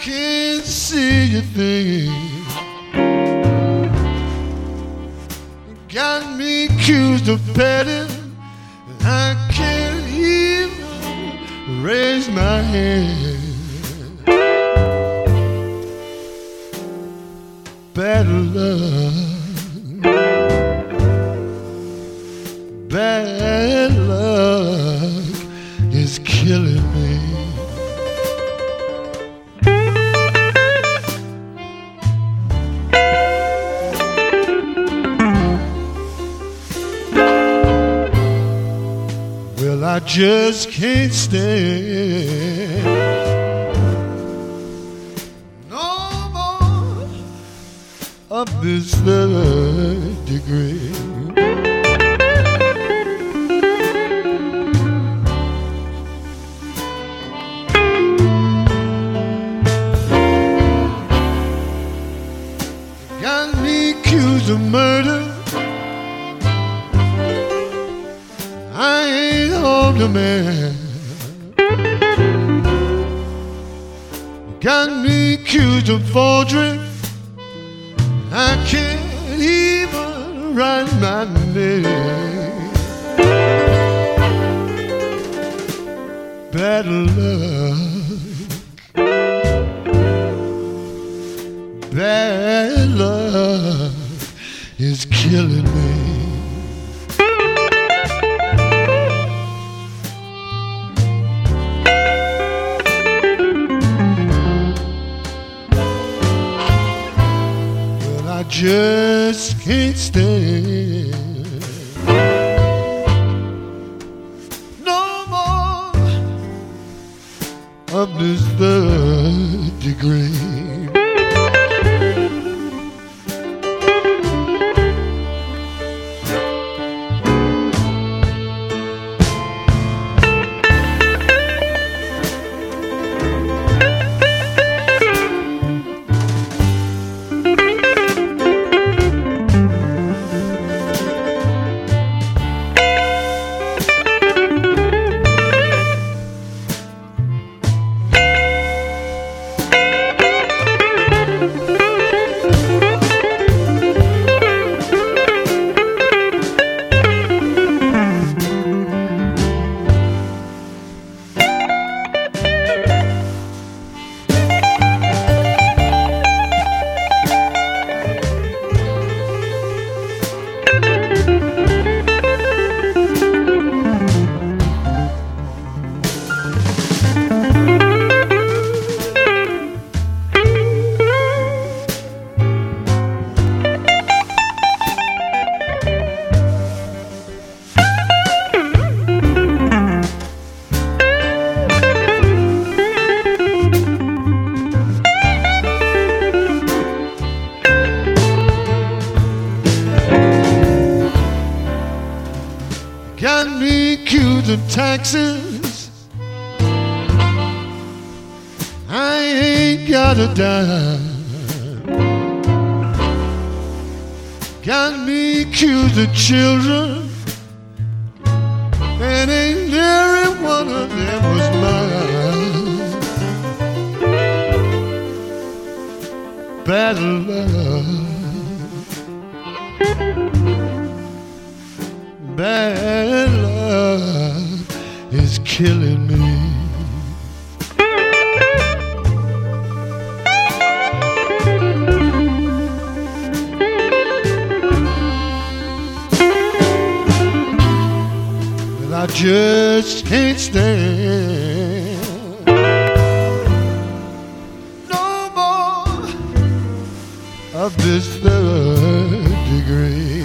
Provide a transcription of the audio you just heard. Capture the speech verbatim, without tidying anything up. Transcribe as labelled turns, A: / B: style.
A: can't see a thing. Got me accused of petting. I can't even raise my hand. Bad luck, bad luck is killing me. Well, I just can't stand no more of this third degree. Got me accused of murder. I ain't harmed a man. Got me accused of forgery. I can't even write my name. Bad luck, bad luck is killing me. I just can't stand no more of this third degree. Got me accused of taxes. I ain't got a dime. Got me accused of children, and ain't every one of them was mine. Bad luck, bad luck is killing me. Well, I just can't stand no more of this third degree.